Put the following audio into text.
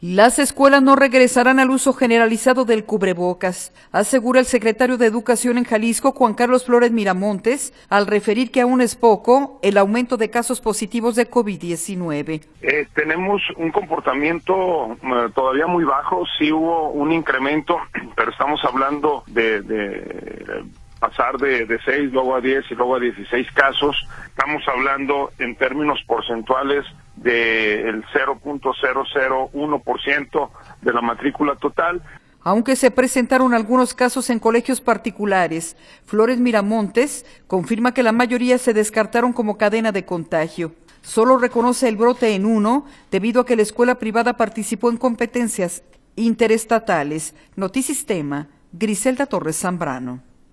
Las escuelas no regresarán al uso generalizado del cubrebocas, asegura el secretario de Educación en Jalisco, Juan Carlos Flores Miramontes, al referir que aún es poco el aumento de casos positivos de COVID-19. Tenemos un comportamiento todavía muy bajo, sí hubo un incremento, pero estamos hablando de pasar de 6, luego a 10 y luego a 16 casos. Estamos hablando en términos porcentuales del 0.001% de la matrícula total. Aunque se presentaron algunos casos en colegios particulares, Flores Miramontes confirma que la mayoría se descartaron como cadena de contagio. Solo reconoce el brote en uno, debido a que la escuela privada participó en competencias interestatales. Notisistema, Griselda Torres Zambrano.